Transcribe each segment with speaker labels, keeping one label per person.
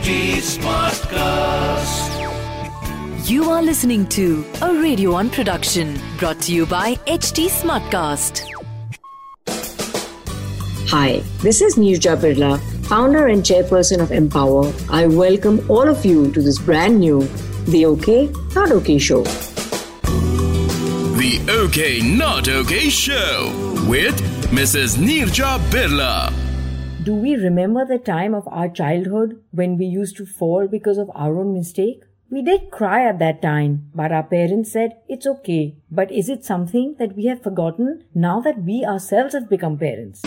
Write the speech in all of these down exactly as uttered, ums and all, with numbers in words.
Speaker 1: H D Smartcast.
Speaker 2: You are listening to a Radio One production brought to you by H D Smartcast.
Speaker 3: Hi, this is Neerja Birla, founder and chairperson of Empower. I welcome all of you to this brand new The OK Not OK Show.
Speaker 1: The OK Not OK Show with Missus Neerja Birla.
Speaker 3: Do we remember the time of our childhood when we used to fall because of our own mistake? We did cry at that time, but our parents said it's okay. But is it something that we have forgotten now that we ourselves have become parents?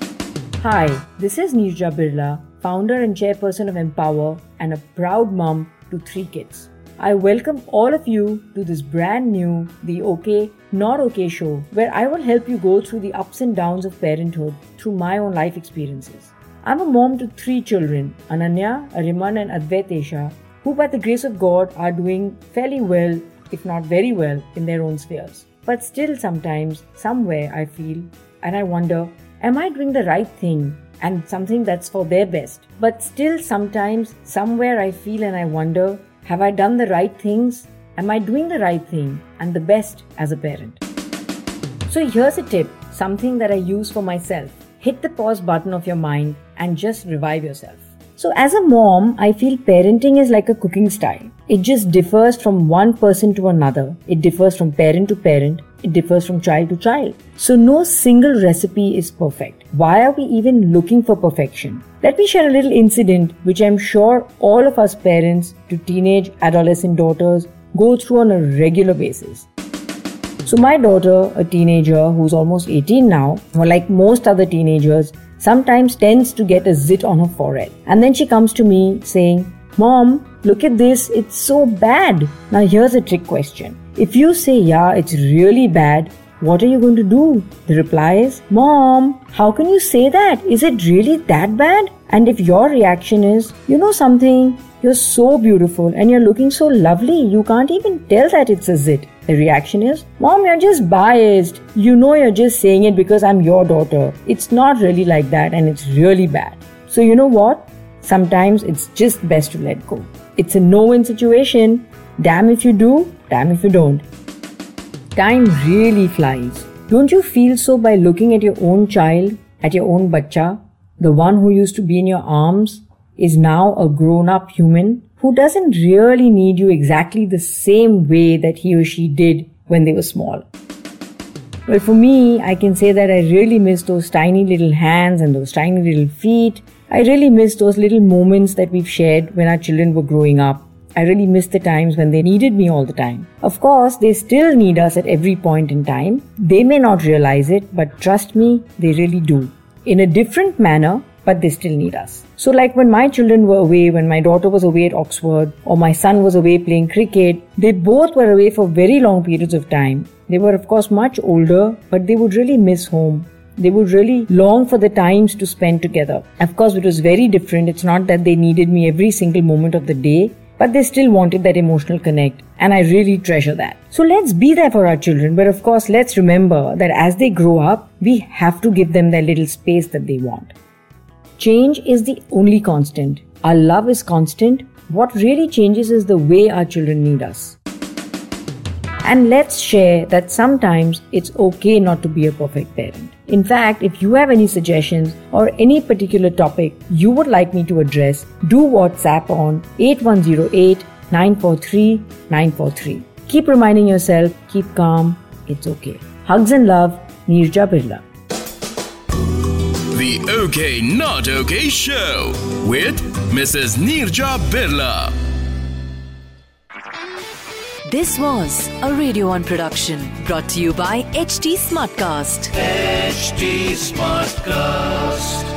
Speaker 3: Hi, this is Neerja Birla, founder and chairperson of Empower and a proud mom to three kids. I welcome all of you to this brand new The OK Not OK Show, where I will help you go through the ups and downs of parenthood through my own life experiences. I'm a mom to three children, Ananya, Ariman and Advaitesha, who by the grace of God are doing fairly well, if not very well, in their own spheres. But still sometimes, somewhere I feel and I wonder, am I doing the right thing and something that's for their best? But still sometimes, somewhere I feel and I wonder, have I done the right things? Am I doing the right thing and the best as a parent? So here's a tip, something that I use for myself. Hit the pause button of your mind and just revive yourself. So as a mom, I feel parenting is like a cooking style. It just differs from one person to another. It differs from parent to parent. It differs from child to child. So no single recipe is perfect. Why are we even looking for perfection? Let me share a little incident which I'm sure all of us parents to teenage adolescent daughters go through on a regular basis. So my daughter, a teenager who's almost eighteen now, or like most other teenagers, sometimes tends to get a zit on her forehead. And then she comes to me saying, "Mom, look at this, it's so bad." Now here's a trick question. If you say, yeah, it's really bad, what are you going to do? The reply is, "Mom, how can you say that? Is it really that bad?" And if your reaction is, you know something, you're so beautiful and you're looking so lovely, you can't even tell that it's a zit. The reaction is, "Mom, you're just biased. You know you're just saying it because I'm your daughter. It's not really like that and it's really bad." So you know what? Sometimes it's just best to let go. It's a no-win situation. Damn if you do, damn if you don't. Time really flies. Don't you feel so by looking at your own child, at your own bachcha? The one who used to be in your arms is now a grown-up human who doesn't really need you exactly the same way that he or she did when they were small. Well, for me, I can say that I really miss those tiny little hands and those tiny little feet. I really miss those little moments that we've shared when our children were growing up. I really miss the times when they needed me all the time. Of course, they still need us at every point in time. They may not realize it, but trust me, they really do. In a different manner, but they still need us. So like when my children were away, when my daughter was away at Oxford, or my son was away playing cricket, they both were away for very long periods of time. They were of course much older, but they would really miss home. They would really long for the times to spend together. Of course, it was very different. It's not that they needed me every single moment of the day, but they still wanted that emotional connect, and I really treasure that. So let's be there for our children, but of course, let's remember that as they grow up, we have to give them that little space that they want. Change is the only constant. Our love is constant. What really changes is the way our children need us. And let's share that sometimes it's okay not to be a perfect parent. In fact, if you have any suggestions or any particular topic you would like me to address, do WhatsApp on eight one zero eight, nine four three, nine four three. Keep reminding yourself, keep calm, it's okay. Hugs and love, Neerja Birla.
Speaker 1: The OK Not OK Show with Missus Neerja Birla.
Speaker 2: This was a Radio One production brought to you by H D Smartcast.
Speaker 1: H D Smartcast.